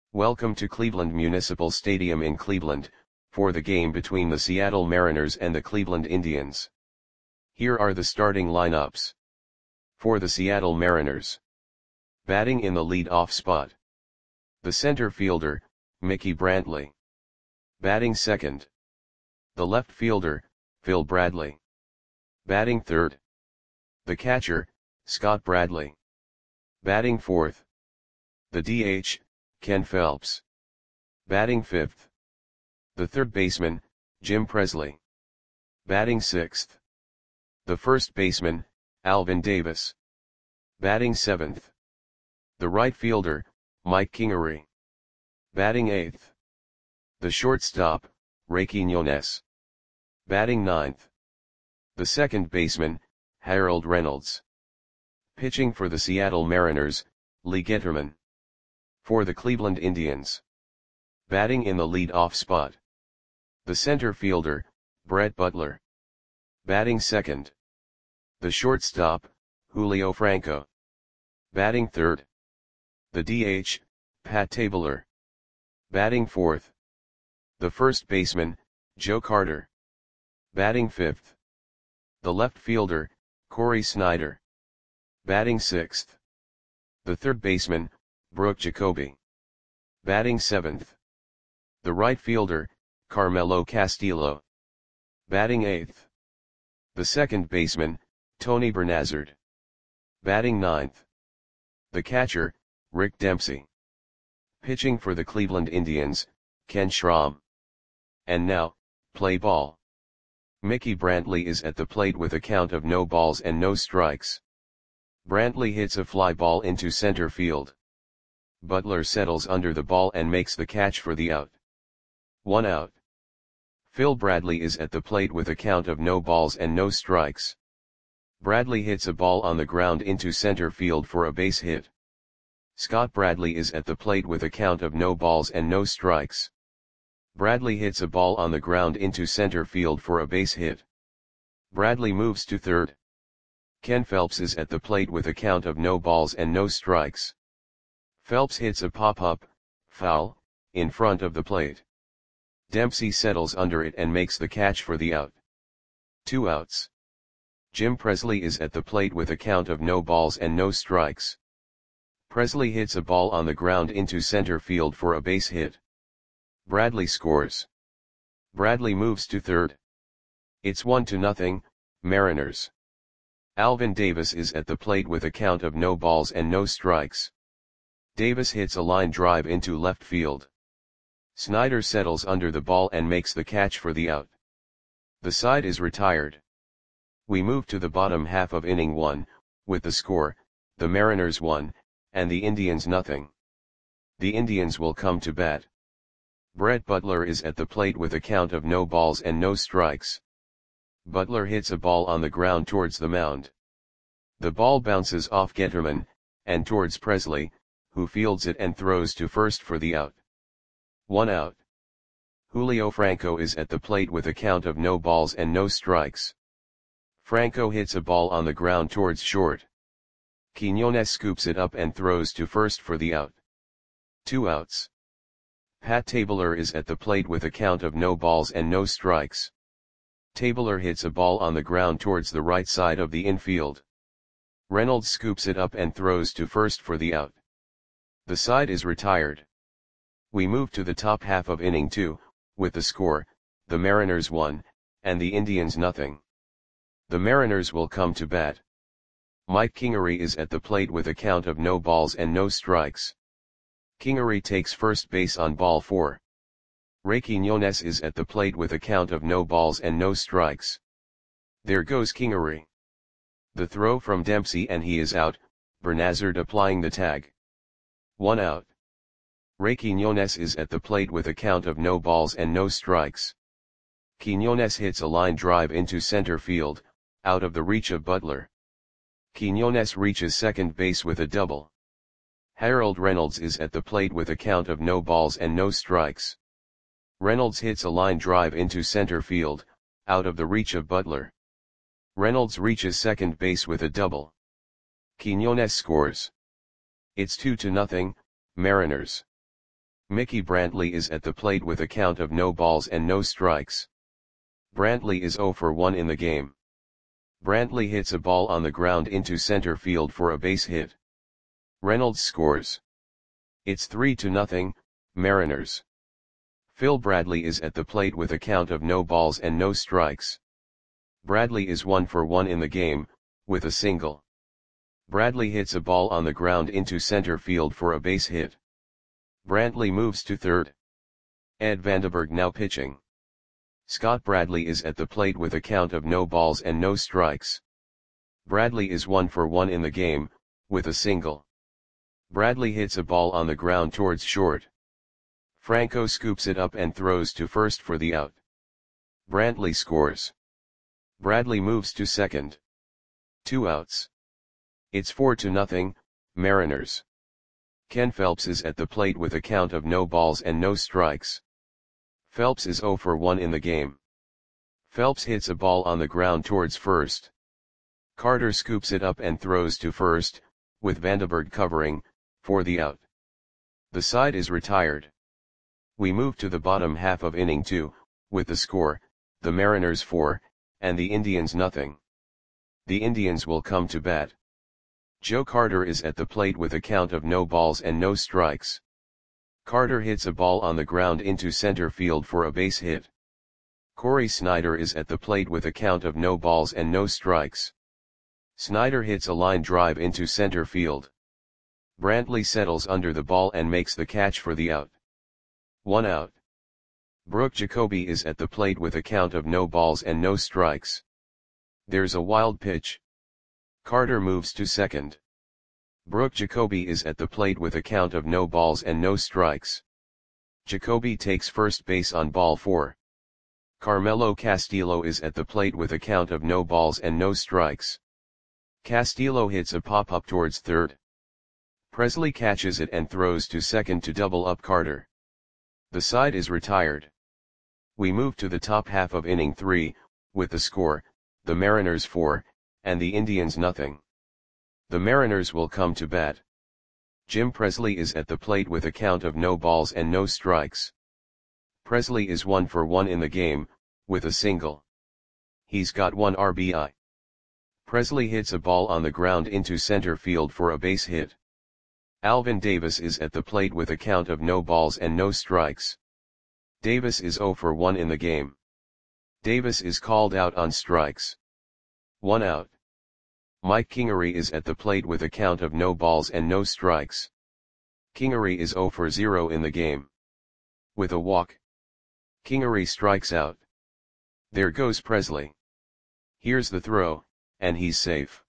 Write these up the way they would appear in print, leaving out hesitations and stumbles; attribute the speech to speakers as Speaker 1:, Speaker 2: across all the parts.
Speaker 1: Welcome to Cleveland Municipal Stadium in Cleveland, for the game between the Seattle Mariners and the Cleveland Indians. Here are the starting lineups. For the Seattle Mariners. Batting in the lead-off spot. The center fielder, Mickey Brantley. Batting second. The left fielder, Phil Bradley. Batting third. The catcher, Scott Bradley. Batting fourth. The DH, Ken Phelps. Batting fifth. The third baseman, Jim Presley. Batting sixth. The first baseman, Alvin Davis. Batting seventh. The right fielder, Mike Kingery. Batting eighth. The shortstop, Ray Quiñones. Batting ninth. The second baseman, Harold Reynolds. Pitching for the Seattle Mariners, Lee Getterman. For the Cleveland Indians. Batting in the lead-off spot. The center fielder, Brett Butler. Batting second. The shortstop, Julio Franco. Batting third. The DH, Pat Tabler. Batting fourth. The first baseman, Joe Carter. Batting fifth. The left fielder, Corey Snyder. Batting sixth. The third baseman, Brooke Jacoby. Batting seventh. The right fielder, Carmelo Castillo. Batting eighth. The second baseman, Tony Bernazard. Batting ninth. The catcher, Rick Dempsey. Pitching for the Cleveland Indians, Ken Schramm. And now, play ball. Mickey Brantley is at the plate with a count of no balls and no strikes. Brantley hits a fly ball into center field. Butler settles under the ball and makes the catch for the out. 1 out. Phil Bradley is at the plate with a count of no balls and no strikes. Bradley hits a ball on the ground into center field for a base hit. Scott Bradley is at the plate with a count of no balls and no strikes. Bradley hits a ball on the ground into center field for a base hit. Bradley moves to third. Ken Phelps is at the plate with a count of no balls and no strikes. Phelps hits a pop-up, foul, in front of the plate. Dempsey settles under it and makes the catch for the out. 2 outs. Jim Presley is at the plate with a count of no balls and no strikes. Presley hits a ball on the ground into center field for a base hit. Bradley scores. Bradley moves to third. It's 1-0, Mariners. Alvin Davis is at the plate with a count of no balls and no strikes. Davis hits a line drive into left field. Snyder settles under the ball and makes the catch for the out. The side is retired. We move to the bottom half of inning 1, with the score, the Mariners 1, and the Indians 0. The Indians will come to bat. Brett Butler is at the plate with a count of no balls and no strikes. Butler hits a ball on the ground towards the mound. The ball bounces off Getterman, and towards Presley, who fields it and throws to first for the out. 1 out. Julio Franco is at the plate with a count of no balls and no strikes. Franco hits a ball on the ground towards short. Quiñones scoops it up and throws to first for the out. 2 outs. Pat Tabler is at the plate with a count of no balls and no strikes. Tabler hits a ball on the ground towards the right side of the infield. Reynolds scoops it up and throws to first for the out. The side is retired. We move to the top half of inning 2, with the score, the Mariners 1, and the Indians 0. The Mariners will come to bat. Mike Kingery is at the plate with a count of no balls and no strikes. Kingery takes first base on ball 4. Ray Quiñones is at the plate with a count of no balls and no strikes. There goes Kingery. The throw from Dempsey and he is out, Bernazard applying the tag. 1 out. Ray Quiñones is at the plate with a count of no balls and no strikes. Quiñones hits a line drive into center field, out of the reach of Butler. Quiñones reaches second base with a double. Harold Reynolds is at the plate with a count of no balls and no strikes. Reynolds hits a line drive into center field, out of the reach of Butler. Reynolds reaches second base with a double. Quiñones scores. It's 2-0, Mariners. Mickey Brantley is at the plate with a count of no balls and no strikes. Brantley is 0 for 1 in the game. Brantley hits a ball on the ground into center field for a base hit. Reynolds scores. It's 3-0, Mariners. Phil Bradley is at the plate with a count of no balls and no strikes. Bradley is 1 for 1 in the game, with a single. Bradley hits a ball on the ground into center field for a base hit. Brantley moves to third. Ed Vandenberg now pitching. Scott Bradley is at the plate with a count of no balls and no strikes. Bradley is 1 for 1 in the game, with a single. Bradley hits a ball on the ground towards short. Franco scoops it up and throws to first for the out. Brantley scores. Bradley moves to second. 2 outs. It's 4-0, Mariners. Ken Phelps is at the plate with a count of no balls and no strikes. Phelps is 0 for 1 in the game. Phelps hits a ball on the ground towards first. Carter scoops it up and throws to first, with Vandenberg covering, for the out. The side is retired. We move to the bottom half of inning 2, with the score, the Mariners 4, and the Indians nothing. The Indians will come to bat. Joe Carter is at the plate with a count of no balls and no strikes. Carter hits a ball on the ground into center field for a base hit. Corey Snyder is at the plate with a count of no balls and no strikes. Snyder hits a line drive into center field. Brantley settles under the ball and makes the catch for the out. 1 out. Brooke Jacoby is at the plate with a count of no balls and no strikes. There's a wild pitch. Carter moves to second. Brooke Jacoby is at the plate with a count of no balls and no strikes. Jacoby takes first base on ball 4. Carmelo Castillo is at the plate with a count of no balls and no strikes. Castillo hits a pop-up towards third. Presley catches it and throws to second to double up Carter. The side is retired. We move to the top half of inning 3, with the score, the Mariners 4, and the Indians nothing. The Mariners will come to bat. Jim Presley is at the plate with a count of no balls and no strikes. Presley is 1 for 1 in the game, with a single. He's got 1 RBI. Presley hits a ball on the ground into center field for a base hit. Alvin Davis is at the plate with a count of no balls and no strikes. Davis is 0 for 1 in the game. Davis is called out on strikes. 1 out. Mike Kingery is at the plate with a count of no balls and no strikes. Kingery is 0 for 0 in the game. With a walk. Kingery strikes out. There goes Presley. Here's the throw, and he's safe.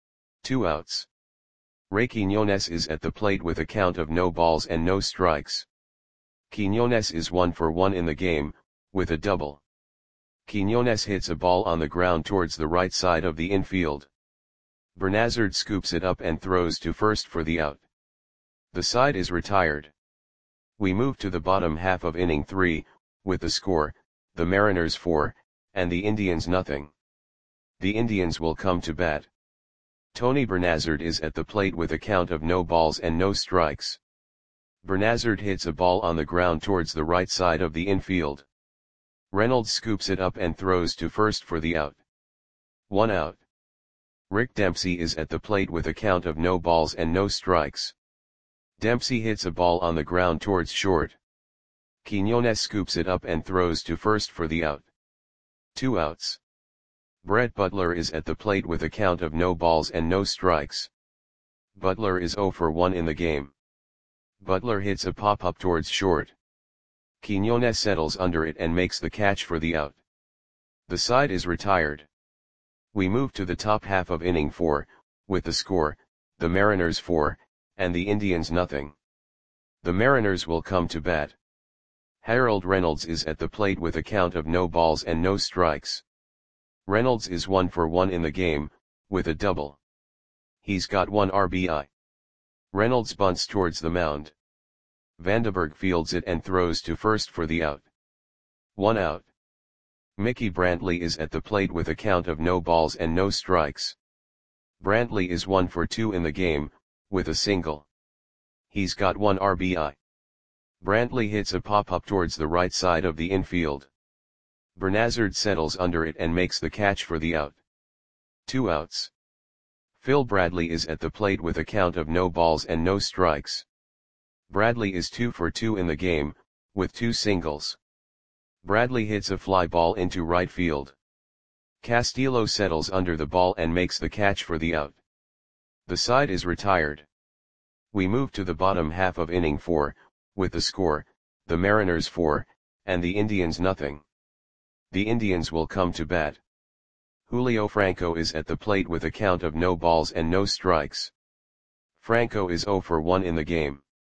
Speaker 1: 2 outs. Ray Quiñones is at the plate with a count of no balls and no strikes. Quiñones is 1 for 1 in the game, with a double. Quiñones hits a ball on the ground towards the right side of the infield. Bernazard scoops it up and throws to first for the out. The side is retired. We move to the bottom half of inning 3, with the score, the Mariners 4, and the Indians nothing. The Indians will come to bat. Tony Bernazard is at the plate with a count of no balls and no strikes. Bernazard hits a ball on the ground towards the right side of the infield. Reynolds scoops it up and throws to first for the out. 1 out. Rick Dempsey is at the plate with a count of no balls and no strikes. Dempsey hits a ball on the ground towards short. Quiñones scoops it up and throws to first for the out. 2 outs. Brett Butler is at the plate with a count of no balls and no strikes. Butler is 0 for 1 in the game. Butler hits a pop-up towards short. Quiñones settles under it and makes the catch for the out. The side is retired. We move to the top half of inning 4, with the score, the Mariners 4, and the Indians nothing. The Mariners will come to bat. Harold Reynolds is at the plate with a count of no balls and no strikes. Reynolds is 1 for 1 in the game, with a double. He's got 1 RBI. Reynolds bunts towards the mound. Vandenberg fields it and throws to first for the out. 1 out. Mickey Brantley is at the plate with a count of no balls and no strikes. Brantley is 1 for 2 in the game, with a single. He's got 1 RBI. Brantley hits a pop-up towards the right side of the infield. Bernazard settles under it and makes the catch for the out. 2 outs. Phil Bradley is at the plate with a count of no balls and no strikes. Bradley is 2 for 2 in the game, with 2 singles. Bradley hits a fly ball into right field. Castillo settles under the ball and makes the catch for the out. The side is retired. We move to the bottom half of inning 4, with the score, the Mariners 4, and the Indians nothing. The Indians will come to bat. Julio Franco is at the plate with a count of no balls and no strikes. Franco is 0 for 1 in the game.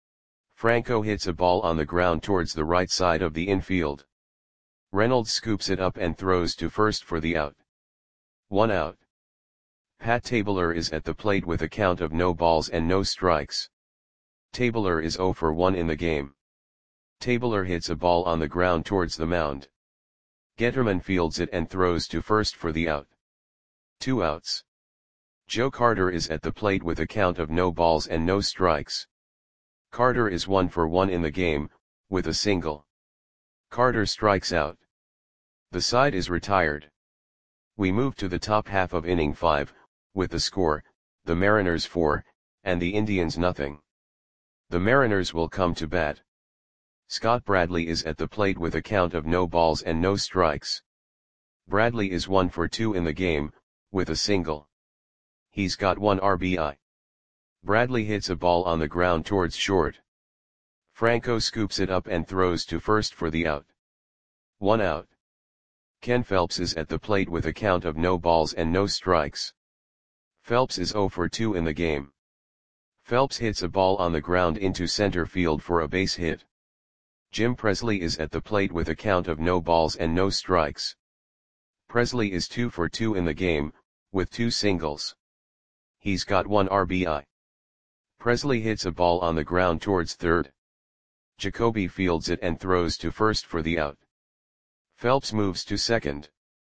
Speaker 1: Franco hits a ball on the ground towards the right side of the infield. Reynolds scoops it up and throws to first for the out. 1 out. Pat Tabler is at the plate with a count of no balls and no strikes. Tabler is 0 for 1 in the game. Tabler hits a ball on the ground towards the mound. Getterman fields it and throws to first for the out. 2 outs. Joe Carter is at the plate with a count of no balls and no strikes. Carter is 1 for 1 in the game, with a single. Carter strikes out. The side is retired. We move to the top half of inning 5, with the score, the Mariners 4, and the Indians nothing. The Mariners will come to bat. Scott Bradley is at the plate with a count of no balls and no strikes. Bradley is 1 for 2 in the game, with a single. He's got 1 RBI. Bradley hits a ball on the ground towards short. Franco scoops it up and throws to first for the out. 1 out. Ken Phelps is at the plate with a count of no balls and no strikes. Phelps is 0 for 2 in the game. Phelps hits a ball on the ground into center field for a base hit. Jim Presley is at the plate with a count of no balls and no strikes. Presley is 2 for 2 in the game, with 2 singles. He's got 1 RBI. Presley hits a ball on the ground towards third. Jacoby fields it and throws to first for the out. Phelps moves to second.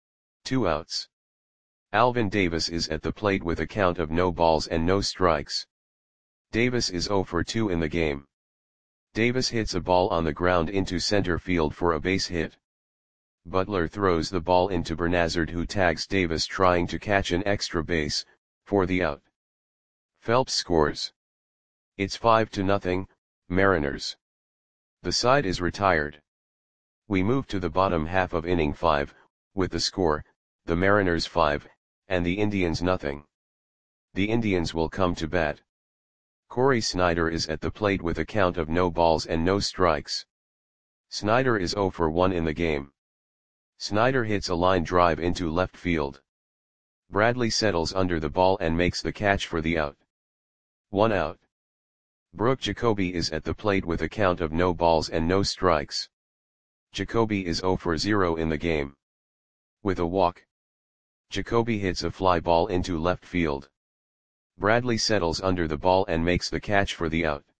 Speaker 1: 2 outs. Alvin Davis is at the plate with a count of no balls and no strikes. Davis is 0 for 2 in the game. Davis hits a ball on the ground into center field for a base hit. Butler throws the ball into Bernazard, who tags Davis trying to catch an extra base, for the out. Phelps scores. It's 5-0, Mariners. The side is retired. We move to the bottom half of inning 5, with the score, the Mariners 5, and the Indians nothing. The Indians will come to bat. Corey Snyder is at the plate with a count of no balls and no strikes. Snyder is 0 for 1 in the game. Snyder hits a line drive into left field. Bradley settles under the ball and makes the catch for the out. 1 out. Brooke Jacoby is at the plate with a count of no balls and no strikes. Jacoby is 0 for 0 in the game. With a walk, Jacoby hits a fly ball into left field. Bradley settles under the ball and makes the catch for the out.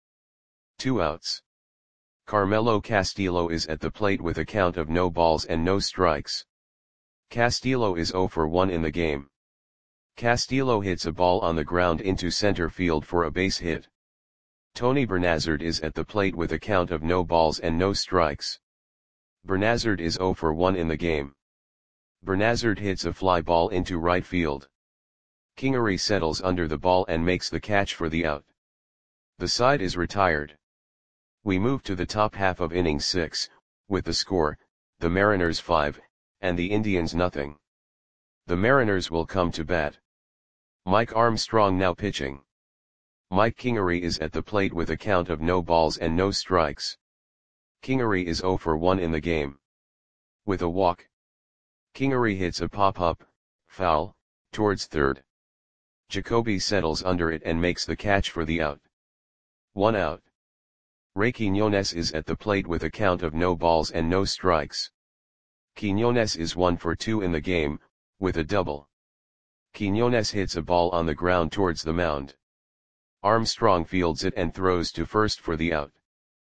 Speaker 1: 2 outs. Carmelo Castillo is at the plate with a count of no balls and no strikes. Castillo is 0 for 1 in the game. Castillo hits a ball on the ground into center field for a base hit. Tony Bernazard is at the plate with a count of no balls and no strikes. Bernazard is 0 for 1 in the game. Bernazard hits a fly ball into right field. Kingery settles under the ball and makes the catch for the out. The side is retired. We move to the top half of inning 6, with the score, the Mariners 5, and the Indians nothing. The Mariners will come to bat. Mike Armstrong now pitching. Mike Kingery is at the plate with a count of no balls and no strikes. Kingery is 0 for 1 in the game. With a walk, Kingery hits a pop-up, foul, towards third. Jacoby settles under it and makes the catch for the out. 1 out. Ray Quiñones is at the plate with a count of no balls and no strikes. Quiñones is 1 for 2 in the game, with a double. Quiñones hits a ball on the ground towards the mound. Armstrong fields it and throws to first for the out.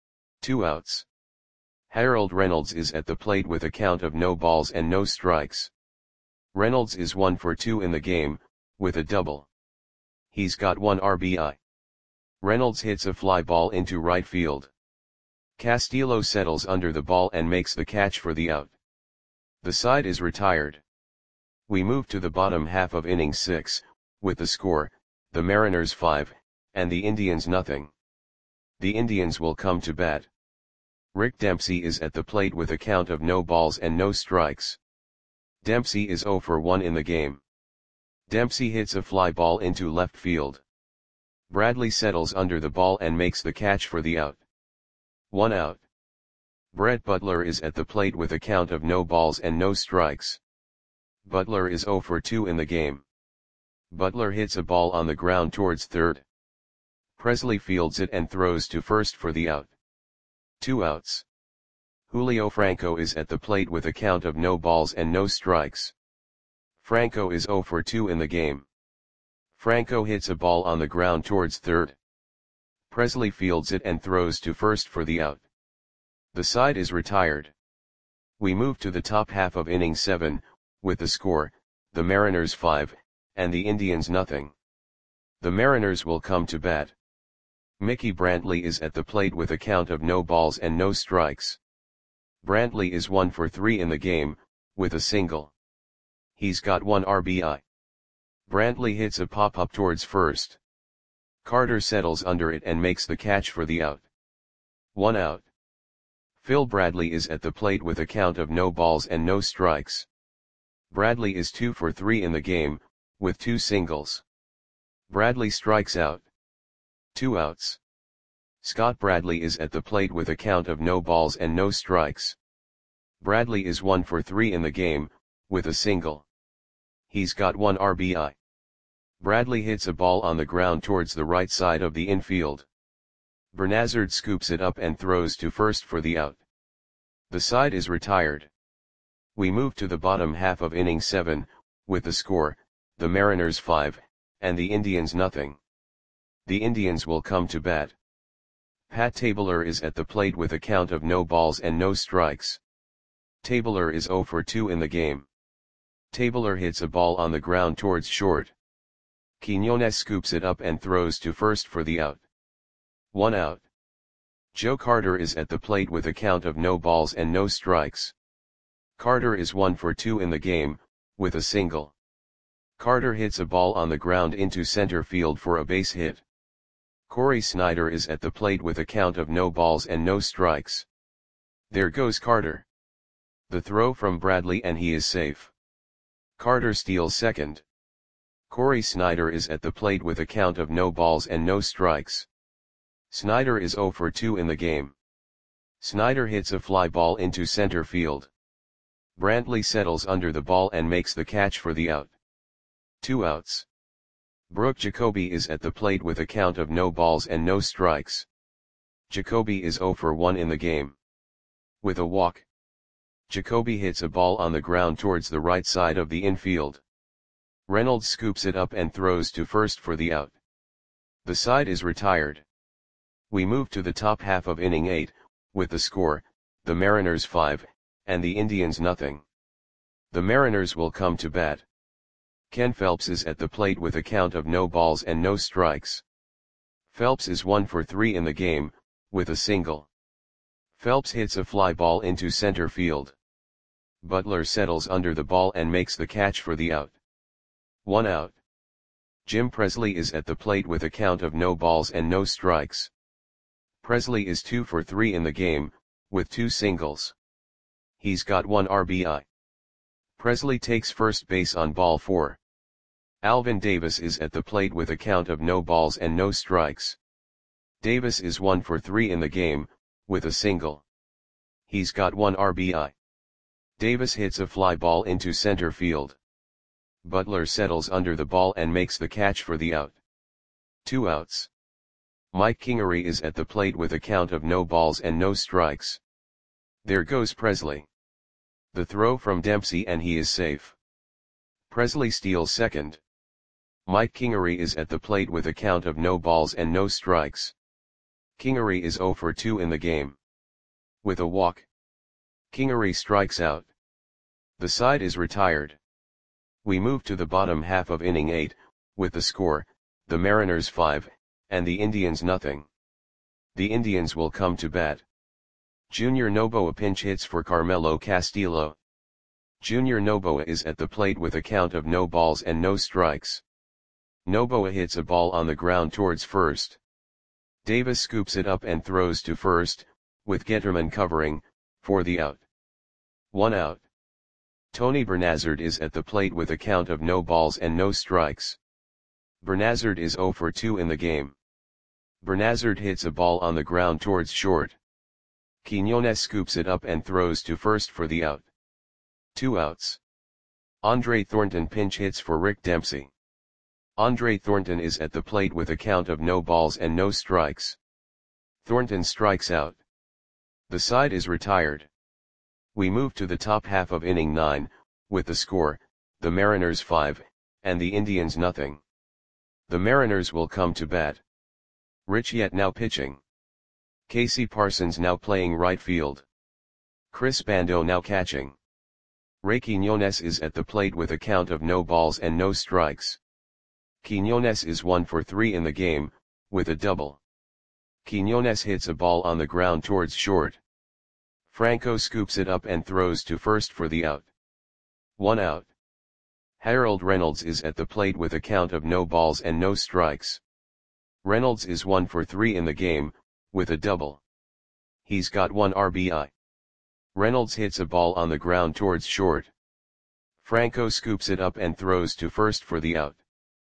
Speaker 1: 2 outs. Harold Reynolds is at the plate with a count of no balls and no strikes. Reynolds is 1 for 2 in the game, with a double. He's got 1 RBI. Reynolds hits a fly ball into right field. Castillo settles under the ball and makes the catch for the out. The side is retired. We move to the bottom half of inning 6, with the score, the Mariners 5, and the Indians nothing. The Indians will come to bat. Rick Dempsey is at the plate with a count of no balls and no strikes. Dempsey is 0 for 1 in the game. Dempsey hits a fly ball into left field. Bradley settles under the ball and makes the catch for the out. 1 out. Brett Butler is at the plate with a count of no balls and no strikes. Butler is 0 for 2 in the game. Butler hits a ball on the ground towards third. Presley fields it and throws to first for the out. 2 outs. Julio Franco is at the plate with a count of no balls and no strikes. Franco is 0 for 2 in the game. Franco hits a ball on the ground towards third. Presley fields it and throws to first for the out. The side is retired. We move to the top half of inning 7, with the score, the Mariners 5, and the Indians nothing. The Mariners will come to bat. Mickey Brantley is at the plate with a count of no balls and no strikes. Brantley is 1 for 3 in the game, with a single. He's got 1 RBI. Brantley hits a pop-up towards first. Carter settles under it and makes the catch for the out. 1 out. Phil Bradley is at the plate with a count of no balls and no strikes. Bradley is 2 for 3 in the game, with 2 singles. Bradley strikes out. 2 outs. Scott Bradley is at the plate with a count of no balls and no strikes. Bradley is 1 for 3 in the game, with a single. He's got 1 RBI. Bradley hits a ball on the ground towards the right side of the infield. Bernazard scoops it up and throws to first for the out. The side is retired. We move to the bottom half of inning 7, with the score, the Mariners 5, and the Indians nothing. The Indians will come to bat. Pat Tabler is at the plate with a count of no balls and no strikes. Tabler is 0 for 2 in the game. Tabler hits a ball on the ground towards short. Quiñones scoops it up and throws to first for the out. 1 out. Joe Carter is at the plate with a count of no balls and no strikes. Carter is 1 for 2 in the game, with a single. Carter hits a ball on the ground into center field for a base hit. Corey Snyder is at the plate with a count of no balls and no strikes. There goes Carter. The throw from Bradley and he is safe. Carter steals second. Corey Snyder is at the plate with a count of no balls and no strikes. Snyder is 0 for 2 in the game. Snyder hits a fly ball into center field. Brantley settles under the ball and makes the catch for the out. 2 outs. Brooke Jacoby is at the plate with a count of no balls and no strikes. Jacoby is 0 for 1 in the game. With a walk. Jacoby hits a ball on the ground towards the right side of the infield. Reynolds scoops it up and throws to first for the out. The side is retired. We move to the top half of inning 8, with the score, the Mariners 5, and the Indians nothing. The Mariners will come to bat. Ken Phelps is at the plate with a count of no balls and no strikes. Phelps is 1 for 3 in the game, with a single. Phelps hits a fly ball into center field. Butler settles under the ball and makes the catch for the out. 1 out. Jim Presley is at the plate with a count of no balls and no strikes. Presley is 2 for 3 in the game, with 2 singles. He's got 1 RBI. Presley takes first base on ball 4. Alvin Davis is at the plate with a count of no balls and no strikes. Davis is 1 for 3 in the game, with a single. He's got 1 RBI. Davis hits a fly ball into center field. Butler settles under the ball and makes the catch for the out. 2 outs. Mike Kingery is at the plate with a count of no balls and no strikes. There goes Presley. The throw from Dempsey and he is safe. Presley steals second. Mike Kingery is at the plate with a count of no balls and no strikes. Kingery is 0 for 2 in the game. With a walk. Kingery strikes out. The side is retired. We move to the bottom half of inning 8, with the score, the Mariners 5, and the Indians nothing. The Indians will come to bat. Junior Noboa pinch hits for Carmelo Castillo. Junior Noboa is at the plate with a count of no balls and no strikes. Noboa hits a ball on the ground towards first. Davis scoops it up and throws to first, with Getterman covering, for the out. 1 out. Tony Bernazard is at the plate with a count of no balls and no strikes. Bernazard is 0 for 2 in the game. Bernazard hits a ball on the ground towards short. Quinones scoops it up and throws to first for the out. 2 outs. Andre Thornton pinch hits for Rick Dempsey. Andre Thornton is at the plate with a count of no balls and no strikes. Thornton strikes out. The side is retired. We move to the top half of inning 9, with the score, the Mariners 5, and the Indians nothing. The Mariners will come to bat. Rich Yett now pitching. Casey Parsons now playing right field. Chris Bando now catching. Ray Quinones is at the plate with a count of no balls and no strikes. Quinones is 1 for 3 in the game, with a double. Quinones hits a ball on the ground towards short. Franco scoops it up and throws to first for the out. 1 out. Harold Reynolds is at the plate with a count of no balls and no strikes. Reynolds is 1 for 3 in the game, with a double. He's got 1 RBI. Reynolds hits a ball on the ground towards short. Franco scoops it up and throws to first for the out.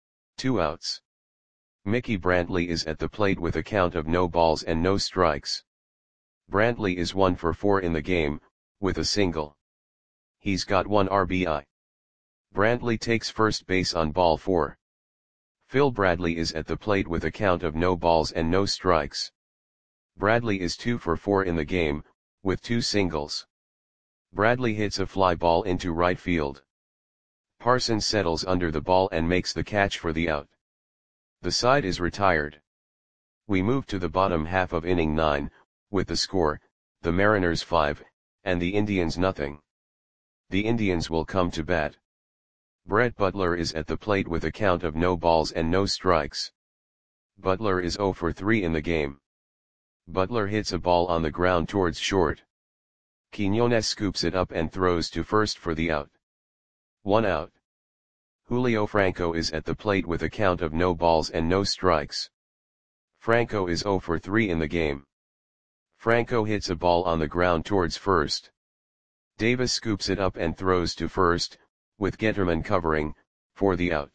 Speaker 1: 2 outs. Mickey Brantley is at the plate with a count of no balls and no strikes. Brantley is 1 for 4 in the game, with a single. He's got 1 RBI. Brantley takes first base on ball 4. Phil Bradley is at the plate with a count of no balls and no strikes. Bradley is 2 for 4 in the game, with 2 singles. Bradley hits a fly ball into right field. Parsons settles under the ball and makes the catch for the out. The side is retired. We move to the bottom half of inning 9, with the score, the Mariners 5, and the Indians nothing. The Indians will come to bat. Brett Butler is at the plate with a count of no balls and no strikes. Butler is 0 for 3 in the game. Butler hits a ball on the ground towards short. Quinones scoops it up and throws to first for the out. 1 out. Julio Franco is at the plate with a count of no balls and no strikes. Franco is 0 for 3 in the game. Franco hits a ball on the ground towards first. Davis scoops it up and throws to first, with Getterman covering, for the out.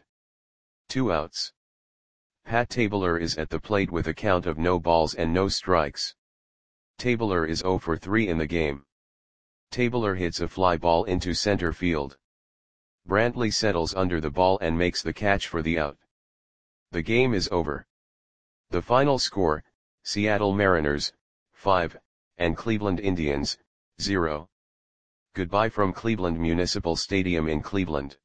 Speaker 1: 2 outs. Pat Tabler is at the plate with a count of no balls and no strikes. Tabler is 0 for 3 in the game. Tabler hits a fly ball into center field. Brantley settles under the ball and makes the catch for the out. The game is over. The final score, Seattle Mariners, 5, and Cleveland Indians, 0. Goodbye from Cleveland Municipal Stadium in Cleveland.